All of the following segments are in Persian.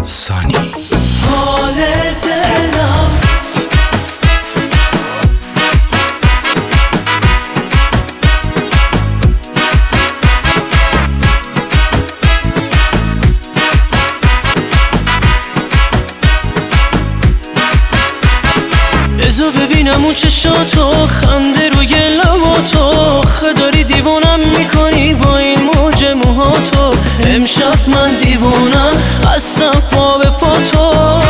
سانی حال دلم بذار ببینم اون چشاتو، خنده روی لباتو، داری دیوونم میکنی با این موج موهاتو. امشب من دیوونم هستم پا به پاتو.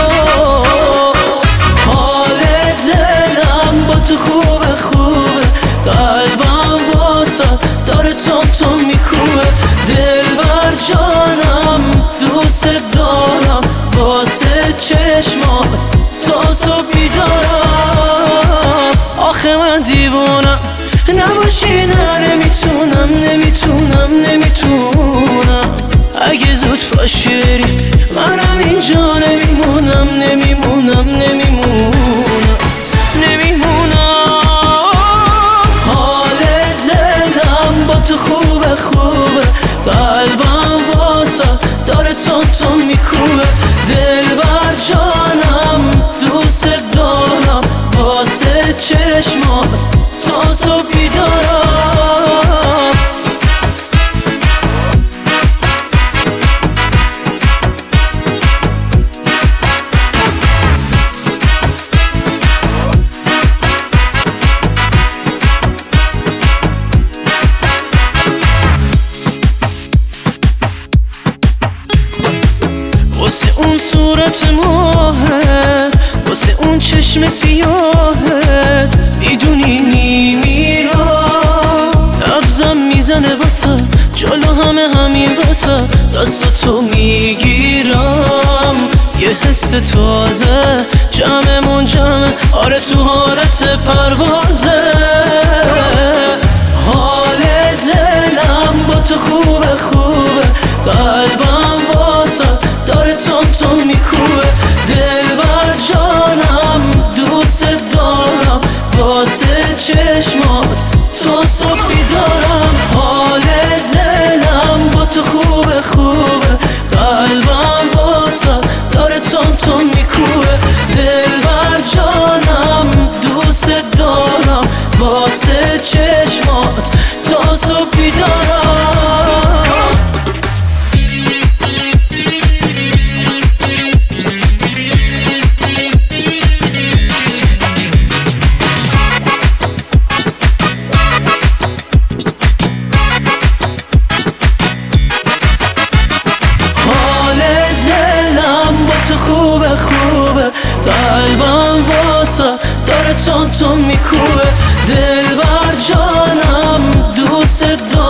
حال دلم با تو خوبه خوبه، قلبم واسه داره تون میکوبه. دلبر جانم دوست دارم، واسه چشمات تا صبح بیدارم. آخه من دیوونم نباشی، نه نمیتونم اگه زود پاشی بری منم اینجا نمیمونم. حال دلم با تو خوبه قلبم واسه داره تون میکوبه. دلبر جانم دوست دارم، واسه چشمات تا صبح بیدارم. واسه اون صورت ماهت، واسه اون چشم سیاهت، میدونی میمیرم. نبضم میزنه واسه جلو همین واسه دستاتو میگیرم. یه حس تازه جمعمون جمعه، آره تو حالت پروازه. حال دلم با تو خوبه قلبم واسه داره تون میکوبه. دلبر جانم دوست دارم، واسه چشمات تا صبح بیدارم. حال دلم با تو خوبه قلبم واسه داره تون میکوبه. دلبر جانم دوست دارم، واسه چشمات تا صبح بیدارم. خوبه قلبم واسه داره تون میکوبه. دلبر جانم دوست دارم،